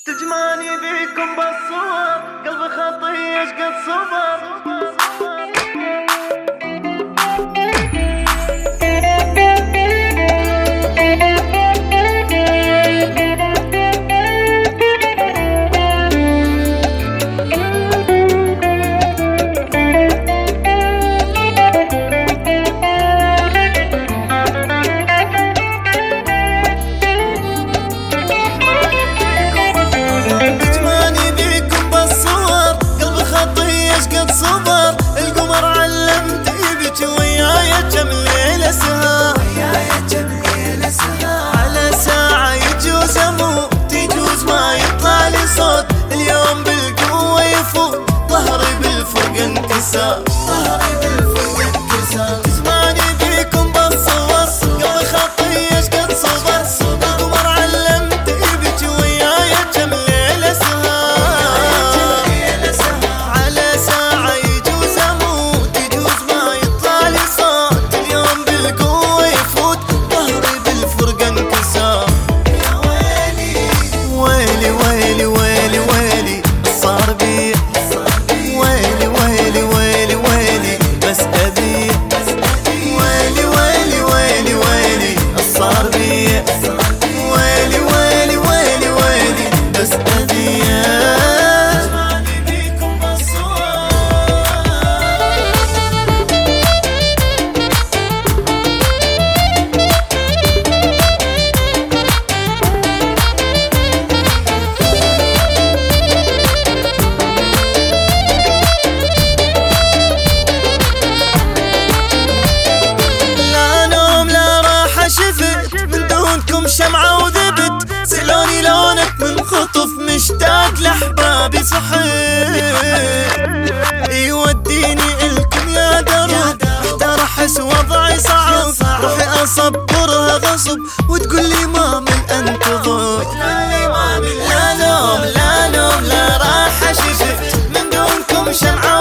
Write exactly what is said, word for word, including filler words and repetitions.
تجمعني بيكم بالصور، قلبي خطي ايش قد صبر. القمر علمت يبكي وياي كم ليلة سهر، على ساعة يجوز اموت يجوز ما يطلع لي صوت. اليوم بالقوة يفوت ظهري بالفرق انكسر، ظهري بالفرق انكسر. زماني بيكم بالصور قلبي خطي ايش قد صبر. القمر علمت يبكي وياي كم ليلة سهر، على ساعة يجوز اموت يجوز ما يطلع لي صوت. اليوم بالقوة يفوت ظهري بالفرق انكسر. يا ويلي ويلي ويلي ويلي ويلي صار بي، ويلي ويلي ويلي ويلي بس أبي، ويلي ويلي ويلي ويلي صار بي، ويلي ويلي ويلي ويلي بس أبي. شمعة وذبت سلوني لونك من خطف، مشتاق لأحبابي صحيت يوديني الكم يا درب. احتار احس وضعي صعب، روحي اصبرها غصب وتقول لي ما من انتظر. لا نوم لا نوم لا راحة شفت من دونكم شمعة